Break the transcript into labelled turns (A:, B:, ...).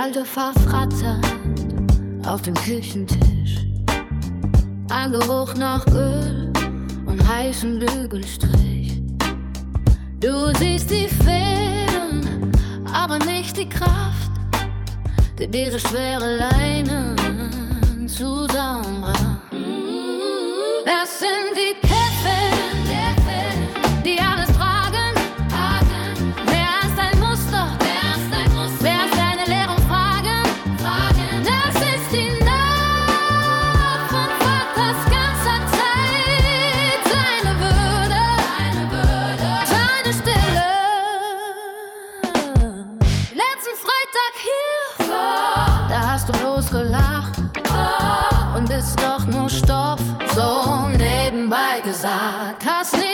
A: alte Farbfratze auf dem Küchentisch. Ein Geruch nach Öl und heißem Bügelstrich. Du siehst die Fäden, aber nicht die Kraft, die diese schwere Leine zusammenbracht. Das sind die Käffe, die alles tragen, mehr als dein Muster, mehr als deine leeren Fragen. Das ist die Nacht von Vaters ganzer Zeit, seine Würde, seine Stille. Letzten Freitag hier, da hast du losgelacht und ist doch nur Stoff, so nebenbei gesagt. Hast